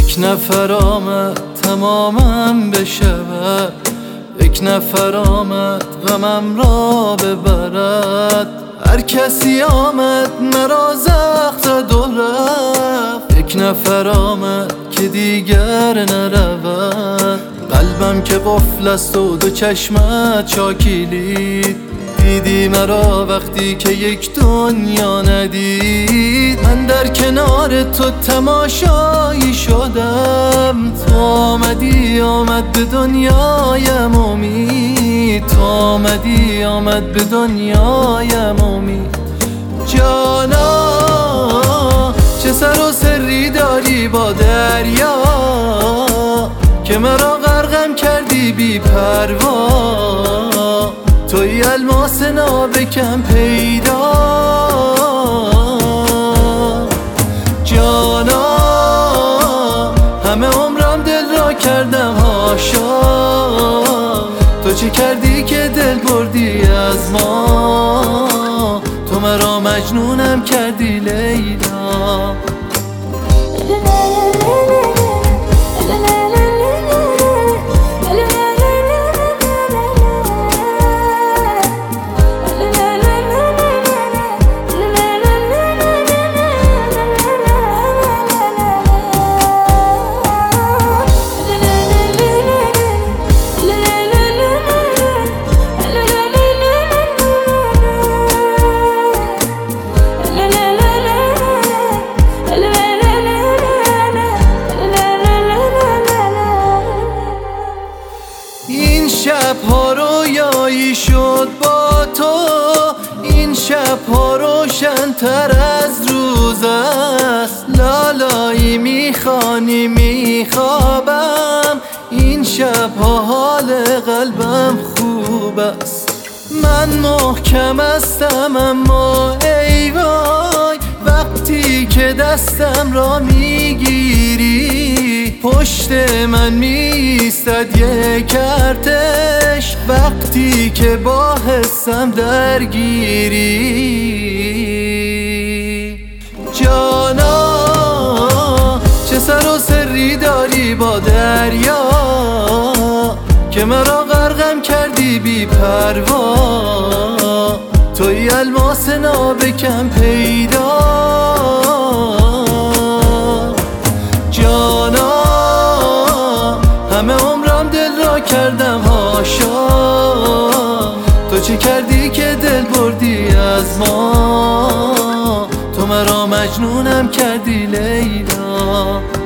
یک نفر آمد تمامم بشود، یک نفر آمد غمم را ببرد. هر کسی آمد مرا زخم زد و رفت، یک نفر آمد که دیگر نرود. قلبم که قفل است و دو چشمت چاکیلید، دیدی مرا وقتی که یک دنیا ندید. من در کنار تو تماشایی شدم، تو آمدی آمد به دنیایم امید، تو آمدی آمد به دنیایم امید. جانا چه سر و سری داری با دریا، که مرا غرقم کردی بی پروا. توی الماس نابکم پیدا، جانا همه عمرم دل را کردم هاشا. تو چه کردی که دل بردی از ما، تو مرا مجنونم کردی لیلا. شب‌ها رویایی شد با تو، این شب‌ها روشن‌تر از روز است. لالایی میخوانی میخوابم، این شب‌ها حال قلبم خوب است. من محکم استم اما ای وای، وقتی که دستم را میگیری پشت من میستد یک ارتش. وقتی که با حسم درگیری جانا چه سر و سری داری با دریا، که مرا غرقم کردی بی پروا. توی الماس نابکم پیدا، جانا همه عمرم دل را کردم هاشا. تو چه کردی که دل بردی از ما، تو مرا مجنونم کردی لیلا.